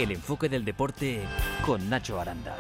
El enfoque del deporte con Nacho Aranda.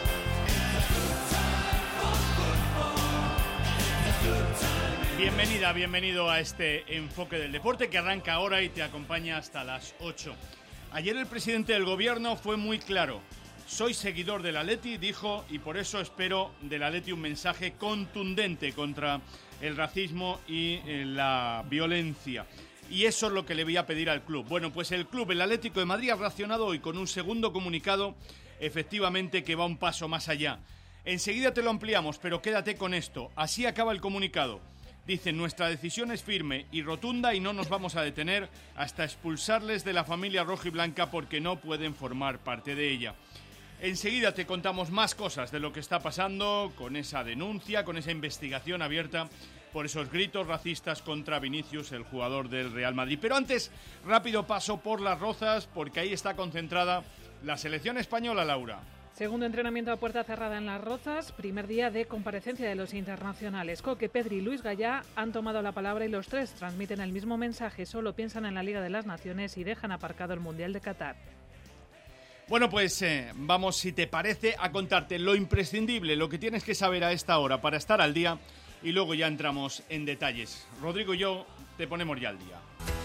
Bienvenida, bienvenido a este enfoque del deporte que arranca ahora y te acompaña hasta las 8. Ayer el presidente del gobierno fue muy claro. Soy seguidor del Atleti, dijo, y por eso espero del Atleti un mensaje contundente contra el racismo y la violencia. Y eso es lo que le voy a pedir al club. Bueno, pues el club, el Atlético de Madrid, ha reaccionado hoy con un segundo comunicado, efectivamente, que va un paso más allá. Enseguida te lo ampliamos, pero quédate con esto. Así acaba el comunicado. Dicen, nuestra decisión es firme y rotunda y no nos vamos a detener hasta expulsarles de la familia rojiblanca porque no pueden formar parte de ella. Enseguida te contamos más cosas de lo que está pasando con esa denuncia, con esa investigación abierta por esos gritos racistas contra Vinicius, el jugador del Real Madrid. Pero antes, rápido paso por Las Rozas, porque ahí está concentrada la selección española, Laura. Segundo entrenamiento a puerta cerrada en Las Rozas, primer día de comparecencia de los internacionales. Coque, Pedri y Luis Gallá han tomado la palabra y los tres transmiten el mismo mensaje. Solo piensan en la Liga de las Naciones y dejan aparcado el Mundial de Qatar. Bueno, pues vamos, si te parece, a contarte lo imprescindible, lo que tienes que saber a esta hora para estar al día y luego ya entramos en detalles. Rodrigo y yo te ponemos ya al día.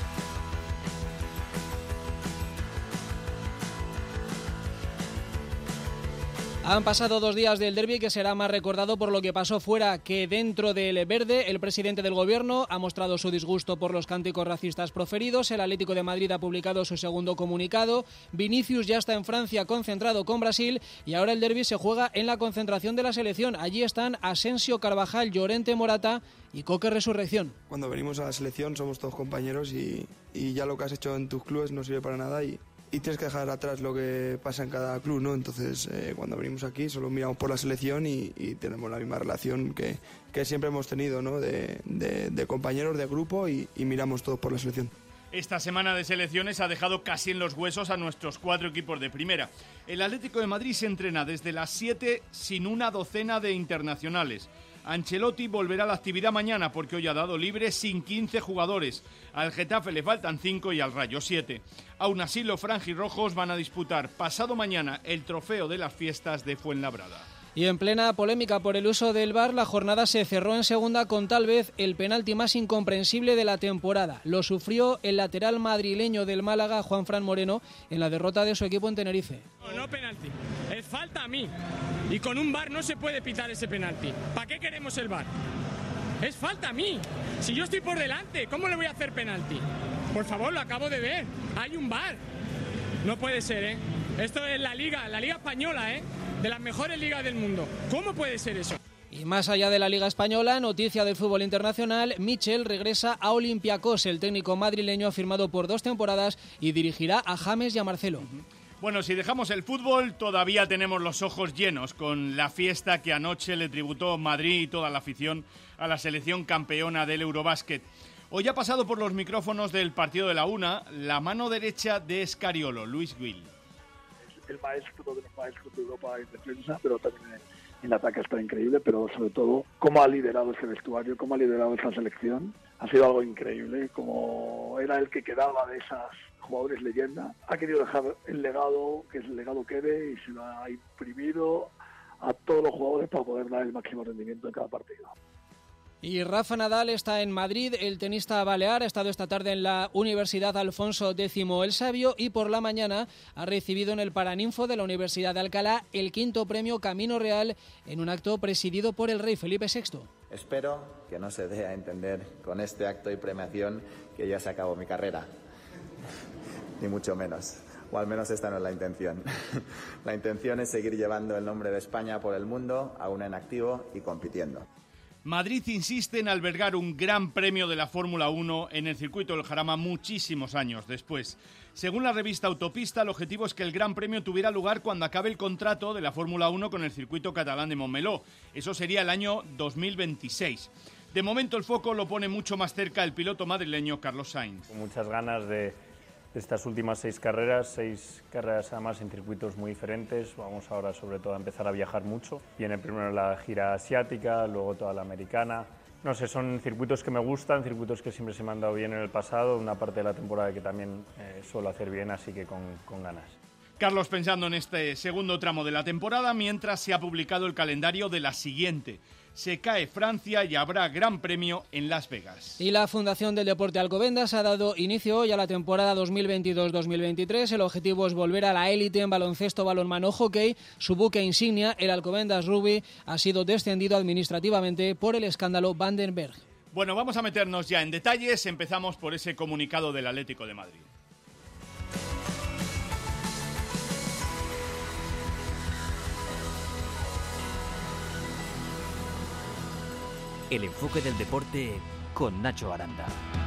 Han pasado 2 días del derbi que será más recordado por lo que pasó fuera que dentro del verde. El presidente del gobierno ha mostrado su disgusto por los cánticos racistas proferidos. El Atlético de Madrid ha publicado su segundo comunicado. Vinicius ya está en Francia concentrado con Brasil y ahora el derbi se juega en la concentración de la selección. Allí están Asensio, Carvajal, Llorente, Morata y Coque Resurrección. Cuando venimos a la selección somos todos compañeros y ya lo que has hecho en tus clubes no sirve para nada y tienes que dejar atrás lo que pasa en cada club, ¿no? Entonces, cuando venimos aquí solo miramos por la selección y tenemos la misma relación que siempre hemos tenido, ¿no? De compañeros, de grupo y miramos todos por la selección. Esta semana de selecciones ha dejado casi en los huesos a nuestros 4 equipos de primera. El Atlético de Madrid se entrena desde las 7 sin una docena de internacionales. Ancelotti volverá a la actividad mañana porque hoy ha dado libre sin 15 jugadores. Al Getafe le faltan 5 y al Rayo 7. Aún así, los franjirrojos van a disputar pasado mañana el trofeo de las fiestas de Fuenlabrada. Y en plena polémica por el uso del VAR, la jornada se cerró en segunda con tal vez el penalti más incomprensible de la temporada. Lo sufrió el lateral madrileño del Málaga, Juanfran Moreno, en la derrota de su equipo en Tenerife. No penalti, es falta a mí. Y con un VAR no se puede pitar ese penalti. ¿Para qué queremos el VAR? Es falta a mí. Si yo estoy por delante, ¿cómo le voy a hacer penalti? Por favor, lo acabo de ver. Hay un VAR. No puede ser, ¿eh? Esto es la Liga Española, ¿eh? De las mejores ligas del mundo. ¿Cómo puede ser eso? Y más allá de la Liga Española, noticia del fútbol internacional, Michel regresa a Olympiacos. El técnico madrileño ha firmado por 2 temporadas y dirigirá a James y a Marcelo. Bueno, si dejamos el fútbol, todavía tenemos los ojos llenos con la fiesta que anoche le tributó Madrid y toda la afición a la selección campeona del Eurobásquet. Hoy ha pasado por los micrófonos del partido de la una la mano derecha de Scariolo, Luis Will. El maestro de los maestros de Europa en defensa, pero también en ataque está increíble, pero sobre todo cómo ha liderado ese vestuario, cómo ha liderado esa selección. Ha sido algo increíble, como era el que quedaba de esas jugadores leyenda. Ha querido dejar el legado, que es el legado que ve, y se lo ha imprimido a todos los jugadores para poder dar el máximo rendimiento en cada partido. Y Rafa Nadal está en Madrid, el tenista balear ha estado esta tarde en la Universidad Alfonso X el Sabio y por la mañana ha recibido en el Paraninfo de la Universidad de Alcalá el 5º premio Camino Real en un acto presidido por el rey Felipe VI. Espero que no se dé a entender con este acto y premiación que ya se acabó mi carrera, ni mucho menos. O al menos esta no es la intención. La intención es seguir llevando el nombre de España por el mundo, aún en activo y compitiendo. Madrid insiste en albergar un gran premio de la Fórmula 1 en el circuito del Jarama muchísimos años después. Según la revista Autopista, el objetivo es que el Gran Premio tuviera lugar cuando acabe el contrato de la Fórmula 1 con el circuito catalán de Montmeló. Eso sería el año 2026. De momento el foco lo pone mucho más cerca el piloto madrileño Carlos Sainz. Con muchas ganas de estas últimas 6 carreras además en circuitos muy diferentes. Vamos ahora sobre todo a empezar a viajar mucho. Viene primero la gira asiática, luego toda la americana. No sé, son circuitos que me gustan, circuitos que siempre se me han dado bien en el pasado, una parte de la temporada que también suelo hacer bien, así que con ganas. Carlos pensando en este segundo tramo de la temporada, mientras se ha publicado el calendario de la siguiente. Se cae Francia y habrá Gran Premio en Las Vegas. Y la Fundación del Deporte Alcobendas ha dado inicio hoy a la temporada 2022-2023. El objetivo es volver a la élite en baloncesto, balonmano, hockey. Su buque insignia, el Alcobendas Rugby, ha sido descendido administrativamente por el escándalo Vandenberg. Bueno, vamos a meternos ya en detalles. Empezamos por ese comunicado del Atlético de Madrid. El enfoque del deporte con Nacho Aranda.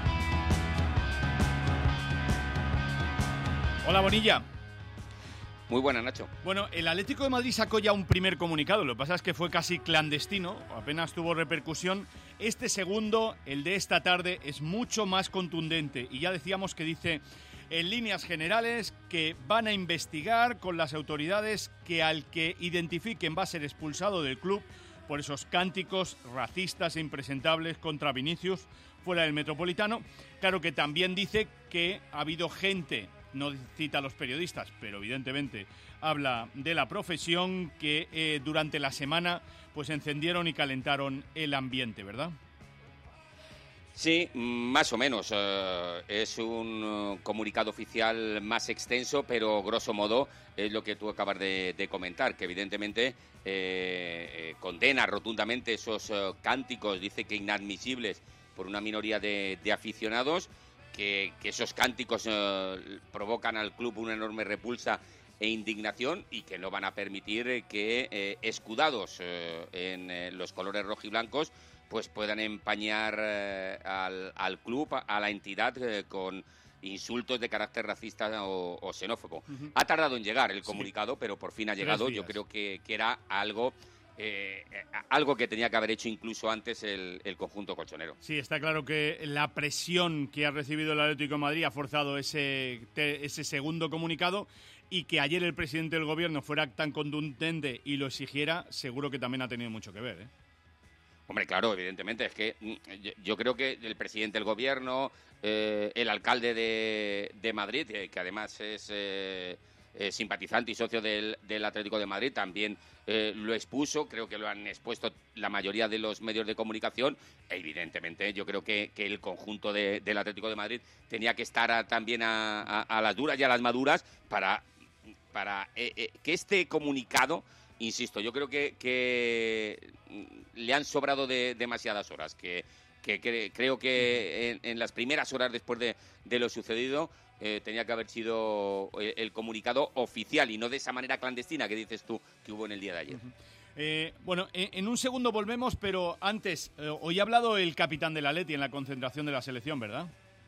Hola, Bonilla. Muy buena, Nacho. Bueno, el Atlético de Madrid sacó ya un primer comunicado. Lo que pasa es que fue casi clandestino, apenas tuvo repercusión. Este segundo, el de esta tarde, es mucho más contundente. Y ya decíamos que dice, en líneas generales, que van a investigar con las autoridades que al que identifiquen va a ser expulsado del club por esos cánticos racistas e impresentables contra Vinicius fuera del Metropolitano. Claro que también dice que ha habido gente, no cita a los periodistas, pero evidentemente habla de la profesión, que durante la semana pues encendieron y calentaron el ambiente, ¿verdad? Sí, más o menos. Es un comunicado oficial más extenso, pero grosso modo es lo que tú acabas de comentar, que evidentemente condena rotundamente esos cánticos, dice que inadmisibles por una minoría de aficionados, que esos cánticos provocan al club una enorme repulsa e indignación y que no van a permitir que escudados en los colores rojiblancos pues puedan empañar al club, a la entidad, con insultos de carácter racista o xenófobo. Uh-huh. Ha tardado en llegar el comunicado, pero por fin ha llegado. Yo creo que era algo que tenía que haber hecho incluso antes el conjunto colchonero. Sí, está claro que la presión que ha recibido el Atlético de Madrid ha forzado ese segundo comunicado, y que ayer el presidente del gobierno fuera tan contundente y lo exigiera, seguro que también ha tenido mucho que ver, ¿eh? Hombre, claro, evidentemente. Es que yo creo que el presidente del gobierno, el alcalde de Madrid, que además es simpatizante y socio del Atlético de Madrid, también lo expuso. Creo que lo han expuesto la mayoría de los medios de comunicación. Evidentemente, yo creo que el conjunto del Atlético de Madrid tenía que estar también a las duras y a las maduras para que este comunicado, insisto, yo creo que le han sobrado demasiadas horas, que creo que en las primeras horas después de lo sucedido tenía que haber sido el comunicado oficial y no de esa manera clandestina que dices tú que hubo en el día de ayer. Uh-huh. Bueno, en un segundo volvemos, pero antes, hoy ha hablado el capitán del Atleti en la concentración de la selección, ¿verdad?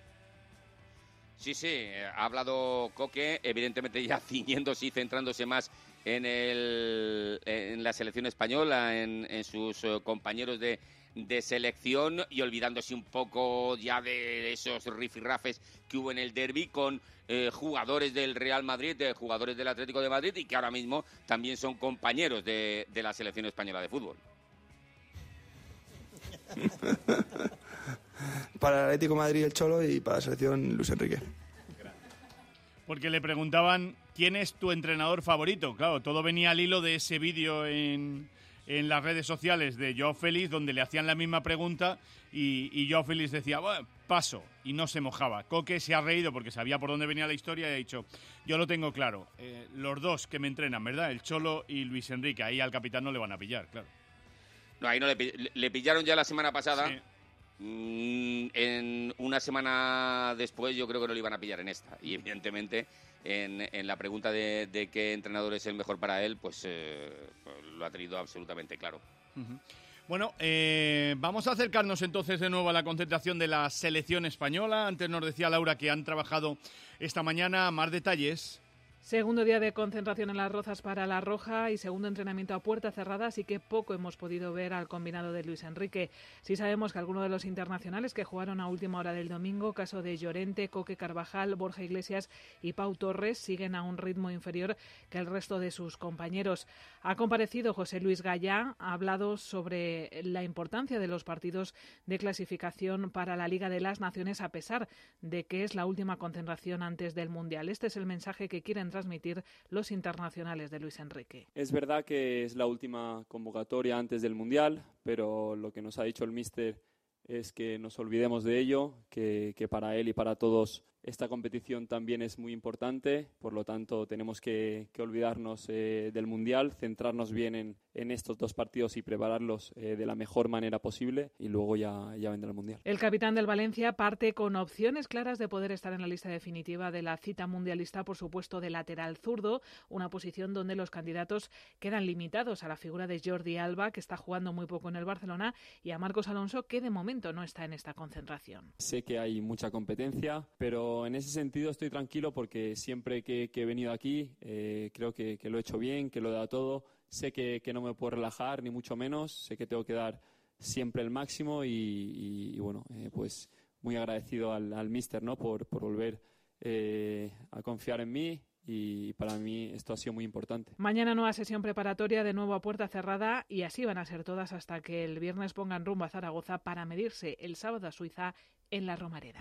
Sí, ha hablado Coque, evidentemente ya ciñéndose y centrándose más en la selección española, en sus compañeros de selección, y olvidándose un poco ya de esos rifirrafes que hubo en el derbi con jugadores del Real Madrid, jugadores del Atlético de Madrid, y que ahora mismo también son compañeros de la selección española de fútbol. Para el Atlético de Madrid el Cholo y para la selección Luis Enrique. Porque le preguntaban quién es tu entrenador favorito. Claro, todo venía al hilo de ese vídeo en las redes sociales de Joao Félix, donde le hacían la misma pregunta y Joao Félix decía, bueno, paso, y no se mojaba. Coque se ha reído porque sabía por dónde venía la historia y ha dicho, yo lo tengo claro, los dos que me entrenan, ¿verdad? El Cholo y Luis Enrique, ahí al capitán no le van a pillar, claro. No, ahí no le pillaron ya la semana pasada. Sí. En una semana después yo creo que no le iban a pillar en esta, y evidentemente en la pregunta de qué entrenador es el mejor para él, pues lo ha tenido absolutamente claro. Uh-huh. Bueno, vamos a acercarnos entonces de nuevo a la concentración de la selección española. Antes nos decía Laura que han trabajado esta mañana. Más detalles. Segundo día de concentración en Las Rozas para la Roja y segundo entrenamiento a puerta cerrada, así que poco hemos podido ver al combinado de Luis Enrique. Sí sabemos que algunos de los internacionales que jugaron a última hora del domingo, caso de Llorente, Coque Carvajal, Borja Iglesias y Pau Torres, siguen a un ritmo inferior que el resto de sus compañeros. Ha comparecido José Luis Gallá, ha hablado sobre la importancia de los partidos de clasificación para la Liga de las Naciones, a pesar de que es la última concentración antes del Mundial. Este es el mensaje que quieren transmitir los internacionales de Luis Enrique. Es verdad que es la última convocatoria antes del Mundial, pero lo que nos ha dicho el míster es que nos olvidemos de ello, que para él y para todos esta competición también es muy importante, por lo tanto tenemos que olvidarnos del Mundial, centrarnos bien en estos 2 partidos y prepararlos de la mejor manera posible y luego ya vendrá el Mundial. El capitán del Valencia parte con opciones claras de poder estar en la lista definitiva de la cita mundialista, por supuesto de lateral zurdo, una posición donde los candidatos quedan limitados a la figura de Jordi Alba, que está jugando muy poco en el Barcelona, y a Marcos Alonso, que de momento no está en esta concentración. Sé que hay mucha competencia, pero en ese sentido estoy tranquilo porque siempre que he venido aquí creo que lo he hecho bien, que lo he dado todo. Sé que no me puedo relajar, ni mucho menos. Sé que tengo que dar siempre el máximo y bueno, pues muy agradecido al míster, ¿no? por volver a confiar en mí. Y para mí esto ha sido muy importante. Mañana nueva sesión preparatoria, de nuevo a puerta cerrada, y así van a ser todas hasta que el viernes pongan rumbo a Zaragoza para medirse el sábado a Suiza en la Romareda.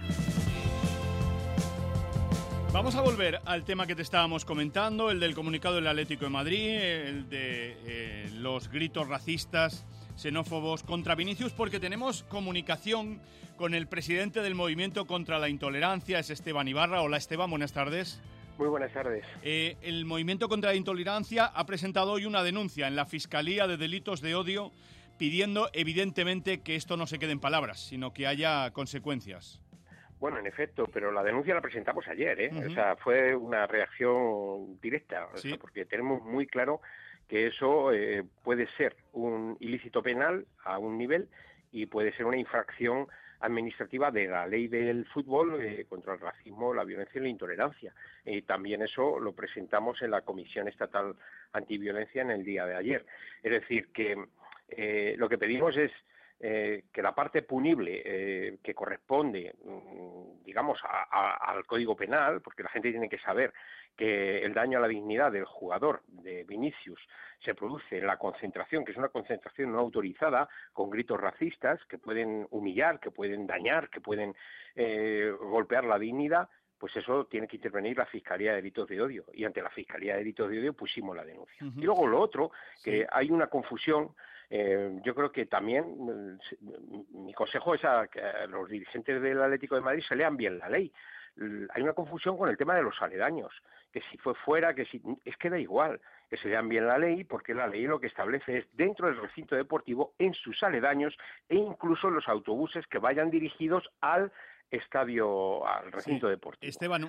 Vamos a volver al tema que te estábamos comentando, el del comunicado del Atlético de Madrid, el de los gritos racistas, xenófobos contra Vinicius, porque tenemos comunicación con el presidente del Movimiento contra la Intolerancia, es Esteban Ibarra. Hola Esteban, buenas tardes. Muy buenas tardes. El Movimiento contra la Intolerancia ha presentado hoy una denuncia en la Fiscalía de Delitos de Odio pidiendo evidentemente que esto no se quede en palabras, sino que haya consecuencias. Bueno, en efecto, pero la denuncia la presentamos ayer, ¿eh? Uh-huh. O sea, fue una reacción directa, sí. O sea, porque tenemos muy claro que eso puede ser un ilícito penal a un nivel y puede ser una infracción administrativa de la ley del fútbol contra el racismo, la violencia y la intolerancia. También eso lo presentamos en la Comisión Estatal Antiviolencia en el día de ayer. Es decir, que lo que pedimos es que la parte punible que corresponde, digamos, al Código Penal, porque la gente tiene que saber que el daño a la dignidad del jugador, de Vinicius, se produce en la concentración, que es una concentración no autorizada, con gritos racistas que pueden humillar, que pueden dañar, que pueden golpear la dignidad, pues eso tiene que intervenir la Fiscalía de Delitos de Odio. Y ante la Fiscalía de Delitos de Odio pusimos la denuncia. Uh-huh. Y luego lo otro, que hay una confusión. Yo creo que también mi consejo es a los dirigentes del Atlético de Madrid se lean bien la ley. Hay una confusión con el tema de los aledaños, que si fue fuera, es que da igual, que se lean bien la ley, porque la ley lo que establece es dentro del recinto deportivo, en sus aledaños e incluso los autobuses que vayan dirigidos al estadio, al recinto deportivo. Esteban,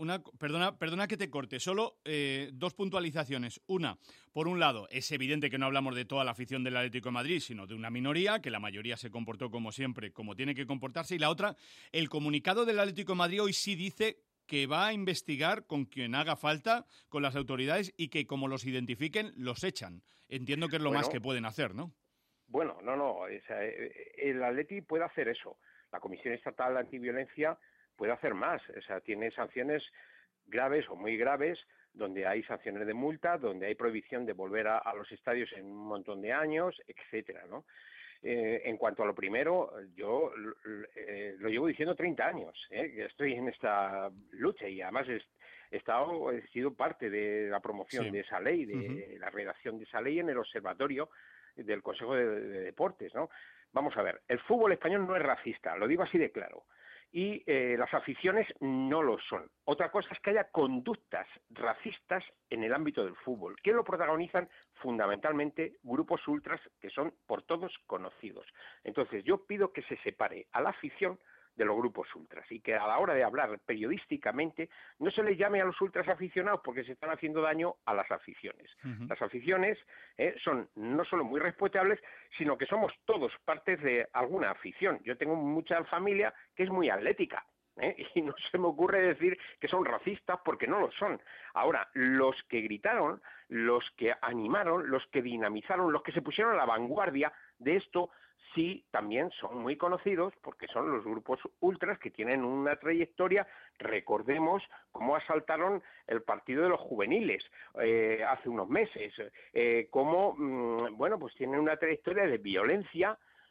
perdona que te corte, solo 2 puntualizaciones. Una, por un lado, es evidente que no hablamos de toda la afición del Atlético de Madrid, sino de una minoría, que la mayoría se comportó como siempre, como tiene que comportarse. Y la otra, el comunicado del Atlético de Madrid hoy sí dice que va a investigar con quien haga falta, con las autoridades, y que como los identifiquen, los echan. Entiendo que es lo más que pueden hacer, ¿no? Bueno, no, o sea, el Atleti puede hacer eso. La Comisión Estatal Antiviolencia puede hacer más, o sea, tiene sanciones graves o muy graves, donde hay sanciones de multa, donde hay prohibición de volver a los estadios en un montón de años, etcétera, ¿no? En cuanto a lo primero, yo lo llevo diciendo 30 años, que estoy en esta lucha y además he sido parte de la promoción de esa ley, de la redacción de esa ley en el observatorio del Consejo de Deportes, ¿no? Vamos a ver, el fútbol español no es racista, lo digo así de claro, y las aficiones no lo son. Otra cosa es que haya conductas racistas en el ámbito del fútbol, que lo protagonizan fundamentalmente grupos ultras que son por todos conocidos. Entonces yo pido que se separe a la afición de los grupos ultras y que a la hora de hablar periodísticamente no se les llame a los ultras aficionados porque se están haciendo daño a las aficiones. Uh-huh. Las aficiones son no solo muy respetables, sino que somos todos partes de alguna afición. Yo tengo mucha familia que es muy atlética, y no se me ocurre decir que son racistas porque no lo son. Ahora, los que gritaron, los que animaron, los que dinamizaron, los que se pusieron a la vanguardia de esto, sí, también son muy conocidos porque son los grupos ultras que tienen una trayectoria. Recordemos cómo asaltaron el partido de los juveniles hace unos meses, cómo, pues tienen una trayectoria de violencia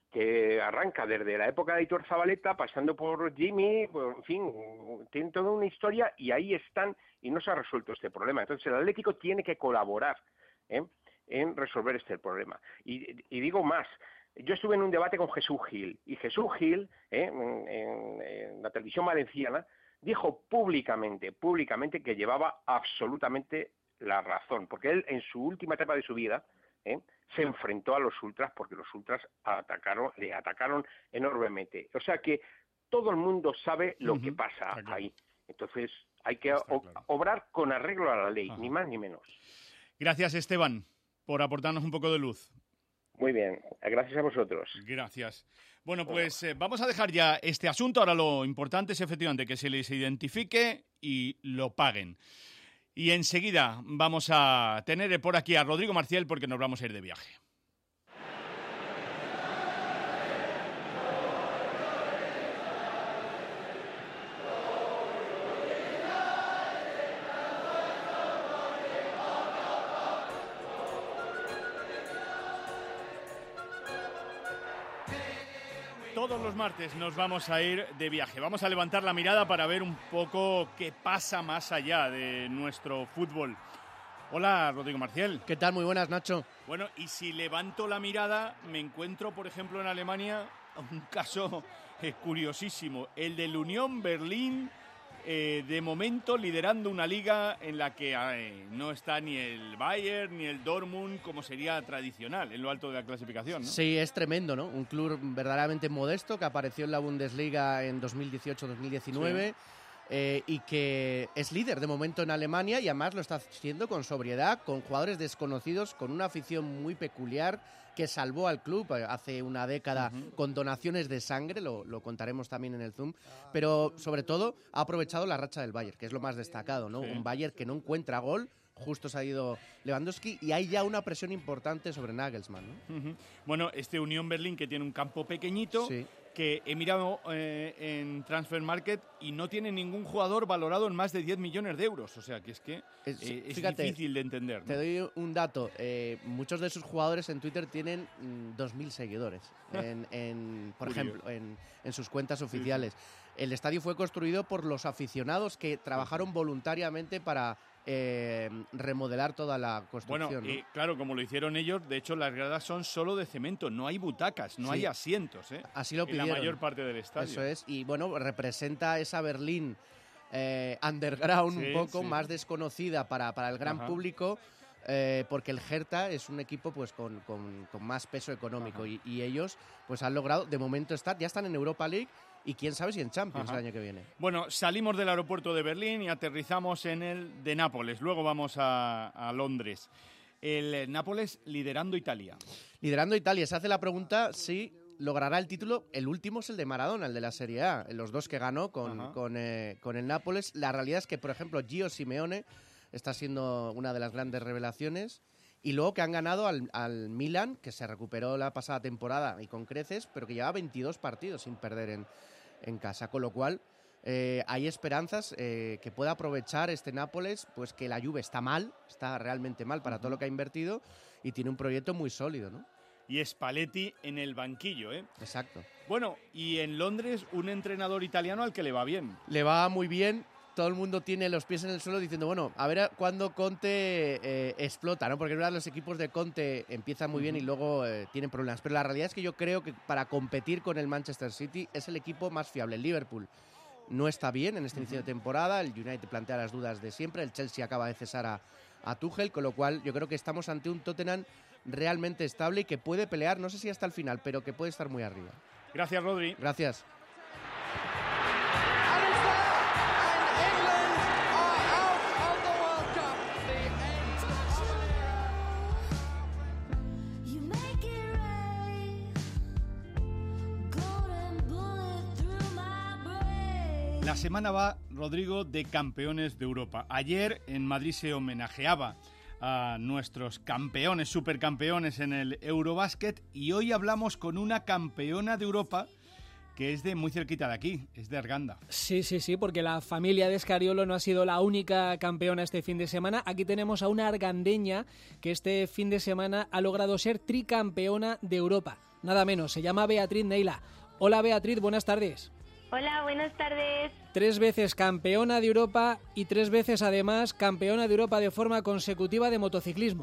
que arranca desde la época de Aitor Zabaleta, pasando por Jimmy, pues, en fin, tienen toda una historia y ahí están y no se ha resuelto este problema. Entonces el Atlético tiene que colaborar en resolver este problema. Y digo más, yo estuve en un debate con Jesús Gil, y Jesús Gil, en la televisión valenciana, dijo públicamente que llevaba absolutamente la razón, porque él en su última etapa de su vida se enfrentó a los ultras porque los ultras le atacaron enormemente. O sea que todo el mundo sabe lo que pasa ahí. Entonces hay que obrar con arreglo a la ley, ni más ni menos. Gracias, Esteban, por aportarnos un poco de luz. Muy bien, gracias a vosotros. Gracias. Bueno, pues vamos a dejar ya este asunto. Ahora lo importante es efectivamente que se les identifique y lo paguen. Y enseguida vamos a tener por aquí a Rodrigo Marcial porque nos vamos a ir de viaje. Todos los martes nos vamos a ir de viaje. Vamos a levantar la mirada para ver un poco qué pasa más allá de nuestro fútbol. Hola, Rodrigo Marcial. ¿Qué tal? Muy buenas, Nacho. Bueno, y si levanto la mirada, me encuentro, por ejemplo, en Alemania, un caso curiosísimo. El del Unión Berlín, de momento liderando una liga en la que no está ni el Bayern ni el Dortmund como sería tradicional en lo alto de la clasificación, ¿no? Sí, es tremendo, ¿no? Un club verdaderamente modesto que apareció en la Bundesliga en 2018-2019 y que es líder de momento en Alemania y además lo está haciendo con sobriedad, con jugadores desconocidos, con una afición muy peculiar que salvó al club hace una década con donaciones de sangre, lo contaremos también en el Zoom, pero sobre todo ha aprovechado la racha del Bayern, que es lo más destacado, ¿no? Sí. Un Bayern que no encuentra gol, justo se ha ido Lewandowski y hay ya una presión importante sobre Nagelsmann, ¿no? Bueno, este Unión Berlín que tiene un campo pequeñito, que he mirado en Transfer Market y no tiene ningún jugador valorado en más de 10 millones de euros. O sea, que es fíjate, difícil de entender, ¿no? Te doy un dato. Muchos de sus jugadores en Twitter tienen 2.000 seguidores, por ejemplo, en sus cuentas oficiales. El estadio fue construido por los aficionados que trabajaron voluntariamente para remodelar toda la construcción. Bueno, claro, como lo hicieron ellos, de hecho las gradas son solo de cemento, no hay butacas, no hay asientos, Así lo pidieron. En la mayor parte del estadio. Eso es, y bueno, representa esa Berlín underground un poco más desconocida para el gran público, porque el Hertha es un equipo pues con más peso económico y ellos pues han logrado, de momento ya están en Europa League y quién sabe si en Champions el año que viene. Bueno, salimos del aeropuerto de Berlín y aterrizamos en el de Nápoles, luego vamos a Londres. El Nápoles liderando Italia. Liderando Italia, se hace la pregunta si logrará el título. El último es el de Maradona, el de la Serie A, los dos que ganó con el Nápoles. La realidad es que, por ejemplo, Gio Simeone está siendo una de las grandes revelaciones. Y luego que han ganado al Milan, que se recuperó la pasada temporada y con creces, pero que lleva 22 partidos sin perder en casa. Con lo cual, hay esperanzas que pueda aprovechar este Nápoles, pues que la Juve está realmente mal para todo lo que ha invertido y tiene un proyecto muy sólido, ¿no? Y Spalletti en el banquillo, ¿eh? Exacto. Bueno, y en Londres un entrenador italiano al que le va bien. Le va muy bien. Todo el mundo tiene los pies en el suelo diciendo, bueno, a ver cuándo Conte explota, ¿no? Porque es verdad, los equipos de Conte empiezan muy bien y luego tienen problemas. Pero la realidad es que yo creo que para competir con el Manchester City es el equipo más fiable. El Liverpool no está bien en este inicio de temporada, el United plantea las dudas de siempre, el Chelsea acaba de cesar a Tuchel, con lo cual yo creo que estamos ante un Tottenham realmente estable y que puede pelear, no sé si hasta el final, pero que puede estar muy arriba. Gracias, Rodri. Gracias. La semana va, Rodrigo, de campeones de Europa. Ayer en Madrid se homenajeaba a nuestros campeones, supercampeones en el Eurobásquet, y hoy hablamos con una campeona de Europa que es de muy cerquita de aquí, es de Arganda. Sí, porque la familia de Escariolo no ha sido la única campeona este fin de semana. Aquí tenemos a una argandeña que este fin de semana ha logrado ser tricampeona de Europa. Nada menos, se llama Beatriz Neila. Hola Beatriz, buenas tardes. Hola, buenas tardes. 3 veces campeona de Europa y 3 veces además campeona de Europa de forma consecutiva de motociclismo.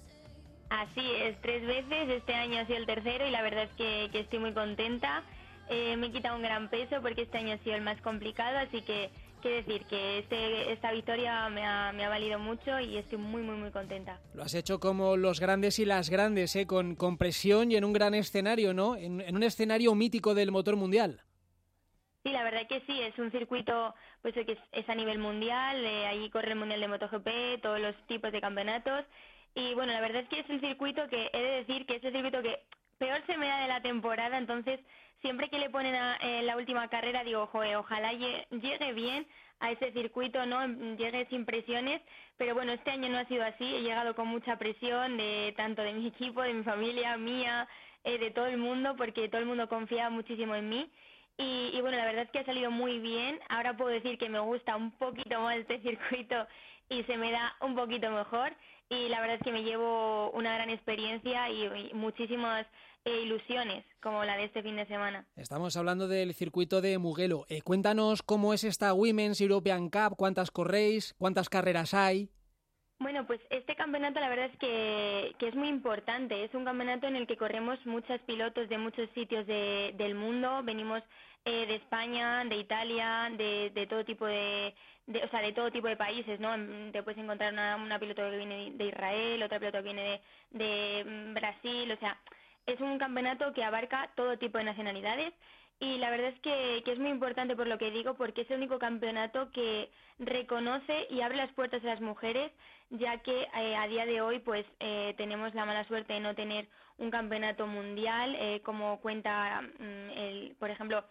Así es, 3 veces, este año ha sido el tercero y la verdad es que estoy muy contenta. Me he quitado un gran peso porque este año ha sido el más complicado, así que quiero decir que esta victoria me ha valido mucho y estoy muy, muy, muy contenta. Lo has hecho como los grandes y las grandes, con presión y en un gran escenario, ¿no? En un escenario mítico del motor mundial. Sí, la verdad que sí, es un circuito pues que es a nivel mundial, allí corre el Mundial de MotoGP, todos los tipos de campeonatos y bueno, la verdad es que es el circuito que, he de decir que es el circuito que peor se me da de la temporada, entonces siempre que le ponen en la última carrera digo, joder, ojalá llegue bien a ese circuito, ¿no? Llegue sin presiones, pero bueno, este año no ha sido así, he llegado con mucha presión tanto de mi equipo, de mi familia, mía, de todo el mundo, porque todo el mundo confía muchísimo en mí. Y bueno, la verdad es que ha salido muy bien. Ahora puedo decir que me gusta un poquito más este circuito y se me da un poquito mejor. Y la verdad es que me llevo una gran experiencia y muchísimas ilusiones, como la de este fin de semana. Estamos hablando del circuito de Mugello. Cuéntanos cómo es esta Women's European Cup, cuántas corréis, cuántas carreras hay. Bueno, pues este campeonato la verdad es que es muy importante. Es un campeonato en el que corremos muchos pilotos de muchos sitios del mundo. Venimos de España, de Italia, de todo tipo de todo tipo de países, ¿no? Te puedes encontrar una piloto que viene de Israel, otra piloto que viene de Brasil, o sea, es un campeonato que abarca todo tipo de nacionalidades. Y la verdad es que es muy importante por lo que digo, porque es el único campeonato que reconoce y abre las puertas a las mujeres, ya que a día de hoy pues tenemos la mala suerte de no tener un campeonato mundial, como cuenta, por ejemplo,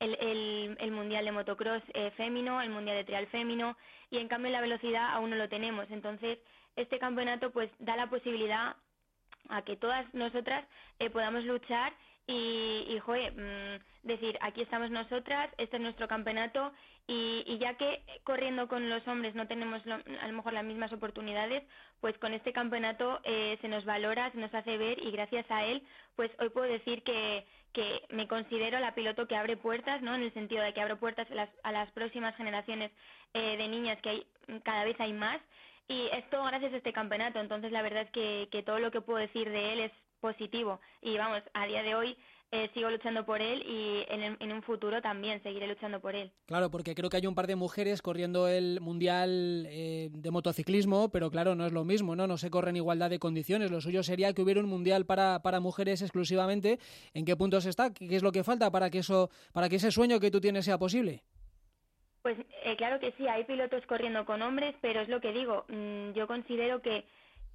el mundial de motocross fémino, el mundial de trial fémino, y en cambio en la velocidad aún no lo tenemos. Entonces este campeonato pues da la posibilidad a que todas nosotras podamos luchar y decir, aquí estamos nosotras, este es nuestro campeonato y ya que corriendo con los hombres no tenemos a lo mejor las mismas oportunidades, pues con este campeonato se nos valora, se nos hace ver y gracias a él, pues hoy puedo decir que me considero la piloto que abre puertas, ¿no? En el sentido de que abro puertas a las próximas generaciones de niñas que cada vez hay más y esto gracias a este campeonato, entonces la verdad es que todo lo que puedo decir de él es positivo y vamos, a día de hoy sigo luchando por él y en un futuro también seguiré luchando por él. Claro, porque creo que hay un par de mujeres corriendo el Mundial de motociclismo, pero claro, no es lo mismo, ¿no? No se corre en igualdad de condiciones. Lo suyo sería que hubiera un Mundial para mujeres exclusivamente. ¿En qué puntos está? ¿Qué es lo que falta para que ese sueño que tú tienes sea posible? Pues claro que sí, hay pilotos corriendo con hombres, pero es lo que digo, yo considero que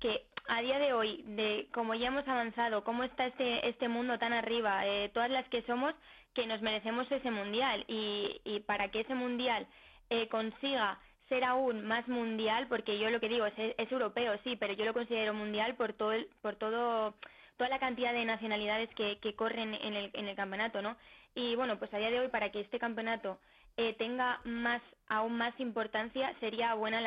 a día de hoy, de cómo ya hemos avanzado, cómo está este mundo tan arriba, todas las que somos, que nos merecemos ese mundial y para que ese mundial consiga ser aún más mundial, porque yo lo que digo es europeo, sí, pero yo lo considero mundial por toda la cantidad de nacionalidades que corren en el campeonato, ¿no? Y bueno, pues a día de hoy para que este campeonato tenga aún más importancia, sería buena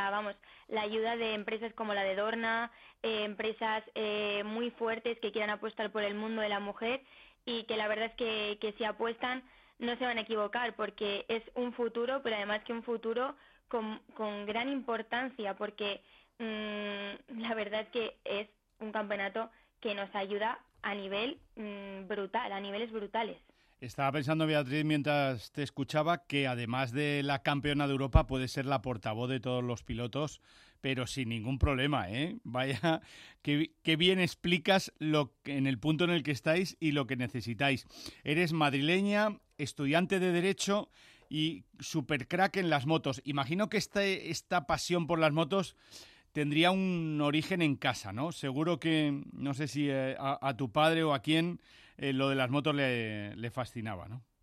la ayuda de empresas como la de Dorna, empresas muy fuertes que quieran apostar por el mundo de la mujer y que la verdad es que si apuestan no se van a equivocar porque es un futuro, pero además que un futuro con gran importancia porque la verdad es que es un campeonato que nos ayuda a niveles brutales. Estaba pensando, Beatriz, mientras te escuchaba, que además de la campeona de Europa puede ser la portavoz de todos los pilotos, pero sin ningún problema, ¿eh? Vaya, qué bien explicas en el punto en el que estáis y lo que necesitáis. Eres madrileña, estudiante de Derecho y super crack en las motos. Imagino que esta pasión por las motos tendría un origen en casa, ¿no? Seguro que, no sé si a tu padre o a quién, lo de las motos le fascinaba, ¿no?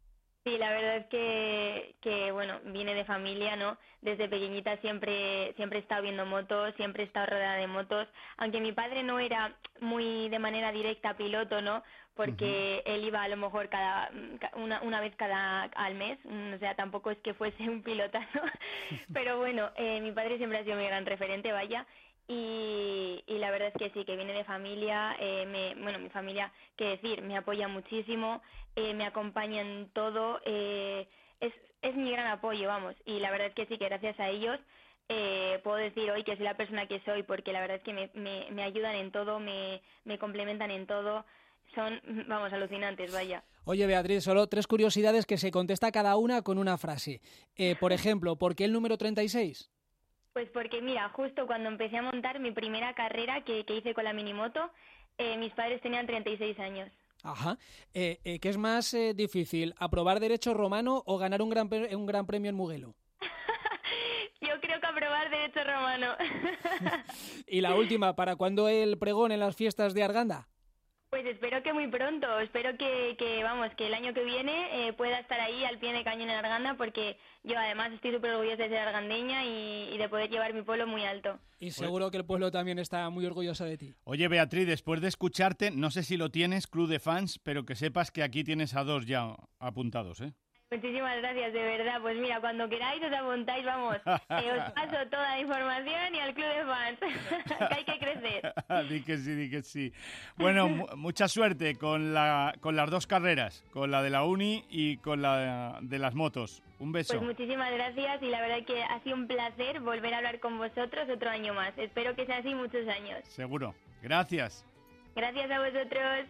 Sí, la verdad es que bueno, viene de familia, ¿no? Desde pequeñita siempre he estado viendo motos, siempre he estado rodeada de motos, aunque mi padre no era muy de manera directa piloto, ¿no? Porque él iba a lo mejor una vez al mes, o sea, tampoco es que fuese un pilotazo, pero bueno, mi padre siempre ha sido mi gran referente, vaya. Y la verdad es que sí, que viene de familia, mi familia, qué decir, me apoya muchísimo, me acompaña en todo, es mi gran apoyo, vamos, y la verdad es que sí, que gracias a ellos puedo decir hoy que soy la persona que soy, porque la verdad es que me ayudan en todo, me complementan en todo, son, vamos, alucinantes, vaya. Oye, Beatriz, solo 3 curiosidades que se contesta cada una con una frase. Por ejemplo, ¿por qué el número 36? Pues porque, mira, justo cuando empecé a montar mi primera carrera que hice con la minimoto, mis padres tenían 36 años. Ajá. ¿Qué es más difícil, aprobar Derecho Romano o ganar un gran premio en Mugello? Yo creo que aprobar Derecho Romano. Y la última, ¿para cuándo el pregón en las fiestas de Arganda? Pues espero que muy pronto, espero que el año que viene pueda estar ahí al pie de cañón en Arganda, porque yo además estoy súper orgullosa de ser argandeña y de poder llevar mi pueblo muy alto. Y seguro que el pueblo también está muy orgulloso de ti. Oye, Beatriz, después de escucharte, no sé si lo tienes, Club de Fans, pero que sepas que aquí tienes a 2 ya apuntados, ¿eh? Muchísimas gracias, de verdad. Pues mira, cuando queráis os apuntáis, vamos. Os paso toda la información y al Club de Fans, que hay que crecer. Di que sí. Bueno, mucha suerte con las 2 carreras, con la de la uni y con la de las motos. Un beso. Pues muchísimas gracias y la verdad que ha sido un placer volver a hablar con vosotros otro año más. Espero que sea así muchos años. Seguro. Gracias. Gracias a vosotros.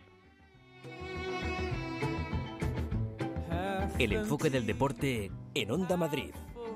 El enfoque del deporte en Onda Madrid.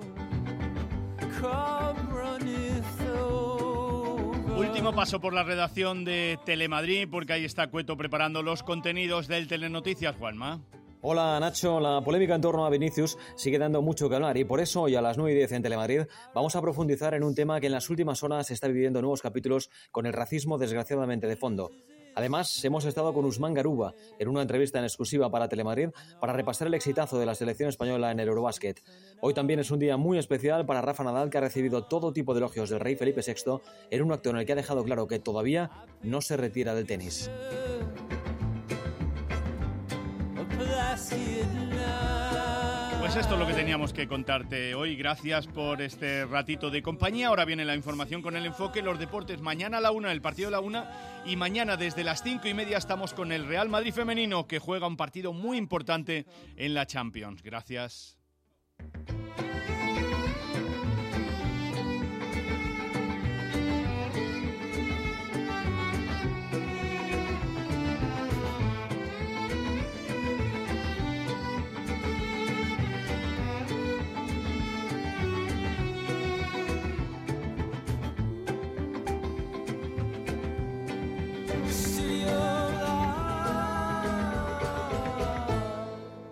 Último paso por la redacción de Telemadrid, porque ahí está Cueto preparando los contenidos del Telenoticias, Juanma. Hola Nacho, la polémica en torno a Vinicius sigue dando mucho que hablar y por eso hoy a las 9:10 en Telemadrid vamos a profundizar en un tema que en las últimas horas está viviendo nuevos capítulos con el racismo desgraciadamente de fondo. Además, hemos estado con Usman Garuba en una entrevista en exclusiva para Telemadrid para repasar el exitazo de la selección española en el Eurobásquet. Hoy también es un día muy especial para Rafa Nadal, que ha recibido todo tipo de elogios del rey Felipe VI en un acto en el que ha dejado claro que todavía no se retira del tenis. Pues esto es lo que teníamos que contarte hoy. Gracias por este ratito de compañía. Ahora viene la información con el enfoque, los deportes. Mañana a la 1, el partido de la 1. Y mañana desde las 5:30 estamos con el Real Madrid femenino, que juega un partido muy importante en la Champions. Gracias.